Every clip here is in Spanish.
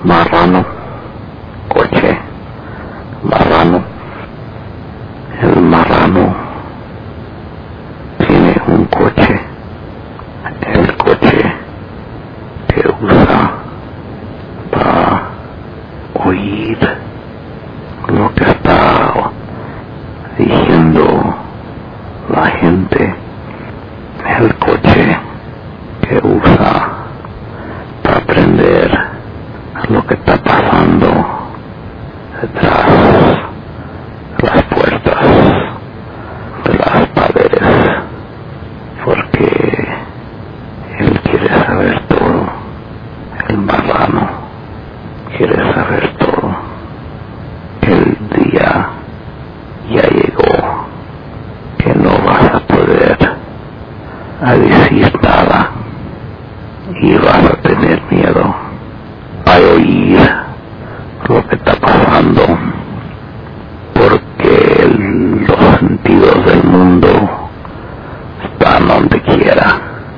marrano, coche, marrano. El marrano tiene un coche, el coche que usa para oír lo que está diciendo la gente, el coche que usa para aprender lo que está pasando detrás de las puertas de las paredes, porque él quiere saber todo. El marrano quiere saber todo. El día ya llegó que no vas a poder a decir nada y vas a tener miedo a oír lo que está pasando, porque los sentidos del mundo están donde quiera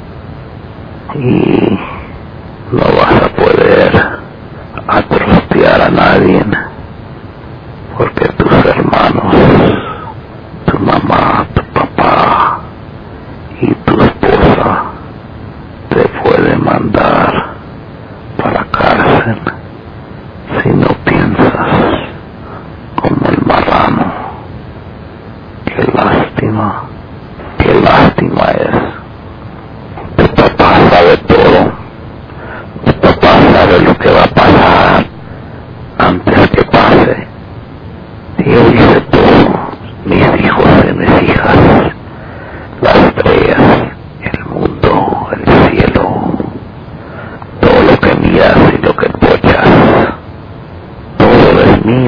y no vas a poder atrostear a nadie, porque tus hermanos, tu mamá, tu papá y tu esposa te pueden mandar para la cárcel si no piensas como el marrano. Qué lástima es. Tu papá sabe todo. Tu papá sabe lo que va a pasar antes que pase. Yo hice todo, mis hijos y mis hijas, las estrellas, el mundo, el cielo, todo lo que miras y lo que escuchas, todo es mío,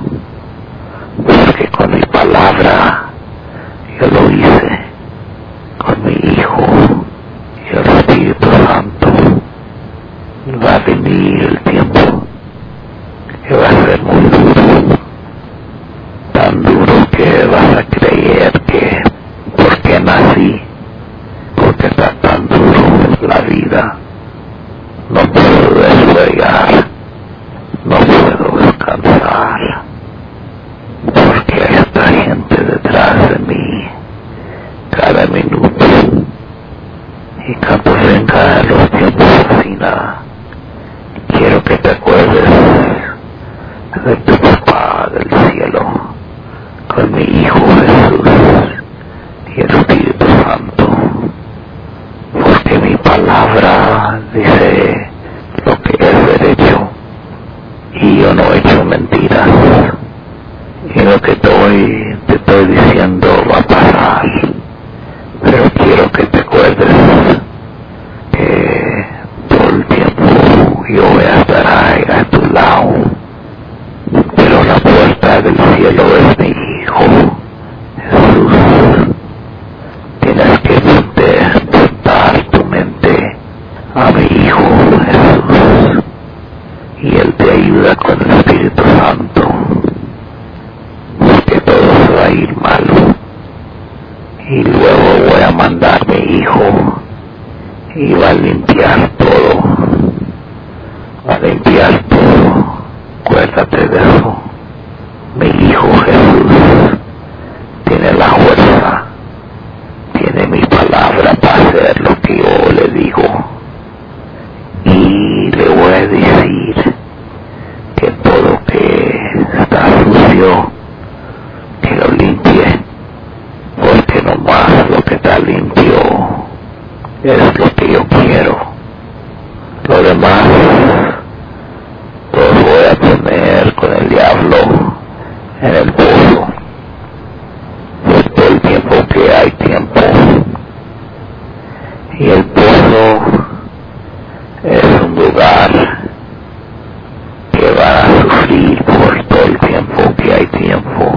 porque con mi palabra yo lo hice, con mi Hijo y el Espíritu Santo. Va a venir el tiempo que va a ser muy duro, tan duro que vas a creer que porque nací, porque está tan duro la vida, no puedo despegar, no puedo descansar, porque hay esta gente detrás de mí cada minuto, y cuando venga los tiempos así, quiero que te acuerdes de tu papá del cielo, con mi Hijo Jesús y el Espíritu Santo, porque mi palabra dice lo que es derecho y yo no he hecho mentiras, y lo que te estoy diciendo va a pasar, pero quiero que te acuerdes que todo el tiempo yo voy a estar ahí a tu lado, pero la puerta del cielo es mi Hijo Jesús. Tienes que despertar tu mente a mi Hijo Jesús y Él te ayuda con el Espíritu Santo, porque todo se va a ir malo, y luego voy a mandar mi Hijo y va a limpiar todo, acuérdate de eso. Mi Hijo Jesús tiene la fuerza, tiene mi palabra para hacer lo que yo le digo, y le voy a decir que todo que está sucio, que lo limpie, porque nomás lo que está limpio es lo que yo quiero. Lo demás los voy a poner con el diablo en el pozo por todo el tiempo que hay tiempo, y el pozo es un lugar que va a sufrir por todo el tiempo que hay tiempo.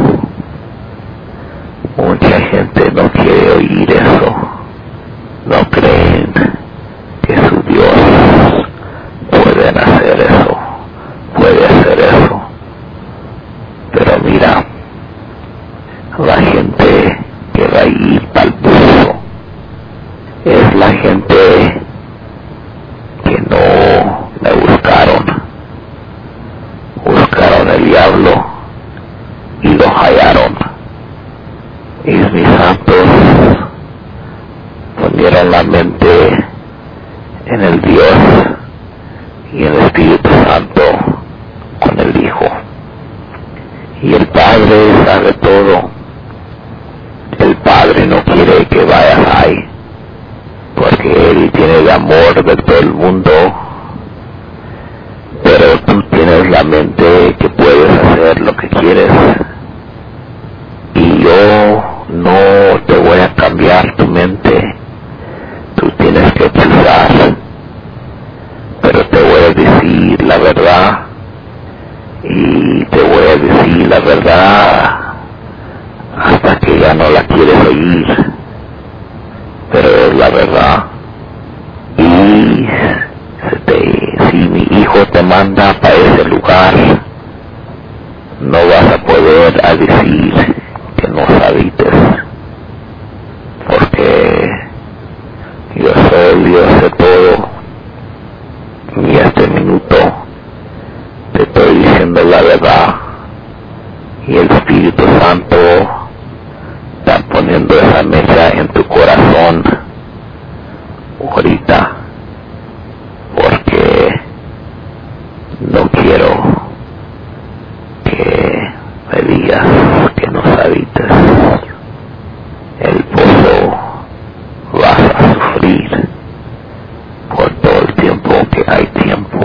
Mucha gente no quiere oír eso, no creen que su Dios puede hacer eso, pero mira, la gente que va a ir para el pozo es la gente que no me Dios y el Espíritu Santo con el Hijo. Y el Padre sabe todo. El Padre no quiere que vayas ahí, porque Él tiene el amor de todo el mundo, pero tú tienes la mente que puedes hacer lo que quieres, y yo no te voy a cambiar tu mente. Tú tienes que pensar, pero te voy a decir la verdad, y te voy a decir la verdad hasta que ya no la quieres oír, pero es la verdad. Y si mi hijo te manda para ese lugar, no vas a poder a decir que no habites, porque yo soy el Dios de todo, y este minuto te estoy diciendo la verdad, y el Espíritu Santo está poniendo esa mecha en tu corazón ahorita, porque no quiero que me digas que no habites. El pozo vas a sufrir por todo el tiempo que hay tiempo,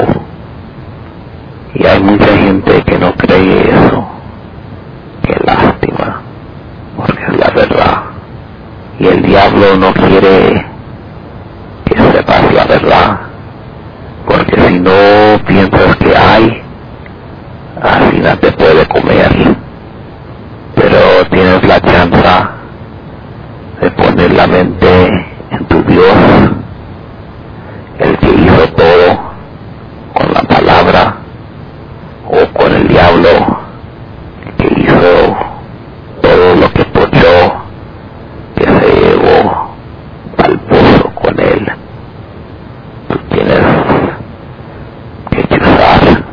y hay mucha gente que no cree eso. Qué lástima, porque es la verdad, y el diablo no quiere que sepas la verdad, porque si no piensas que hay, así no te puede comer. Pero tienes la chance de poner la mente en tu Dios, el que hizo todo con la palabra, o con el diablo, que hizo todo lo que pochó, que se llevó al pozo con él. Tú tienes que cruzar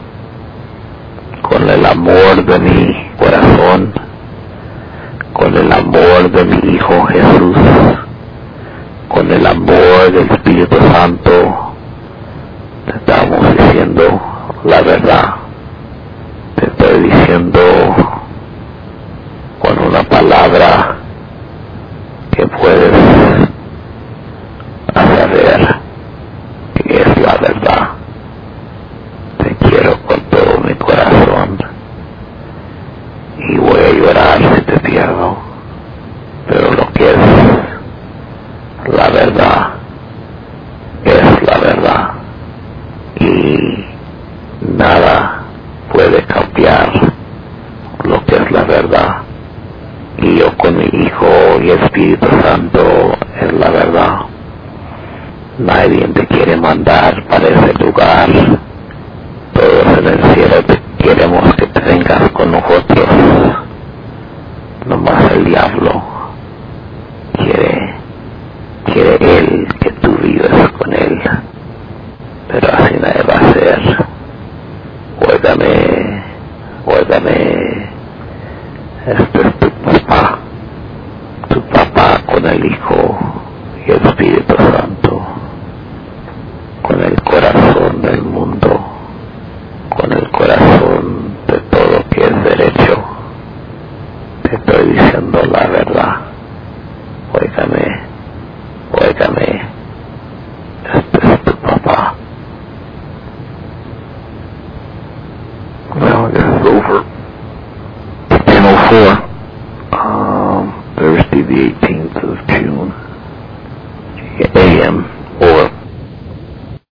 con el amor de mi corazón, con el amor de mi Hijo Jesús, con el amor del Espíritu Santo. Te estamos diciendo la verdad. Te estoy diciendo con una palabra que puedes saber que es la verdad. Te quiero con todo mi corazón, y voy a llorar si te pierdo, pero lo que es la verdad es la verdad, y nada puede cambiar lo que es la verdad. Y yo con mi Hijo y Espíritu Santo es la verdad. Nadie te quiere mandar para ese lugar. Todos en el cielo queremos que te vengas con nosotros. Nomás el diablo quiere él que tú vives con él, pero así nadie va a ser. Óigame, este es tu papá con el Hijo y el Espíritu Santo, con el corazón del mundo, con el corazón de todo que es derecho. Te estoy diciendo la verdad. Óigame, este es tu papá. Well, this is over. 10:04, Thursday the 18th of June, a.m.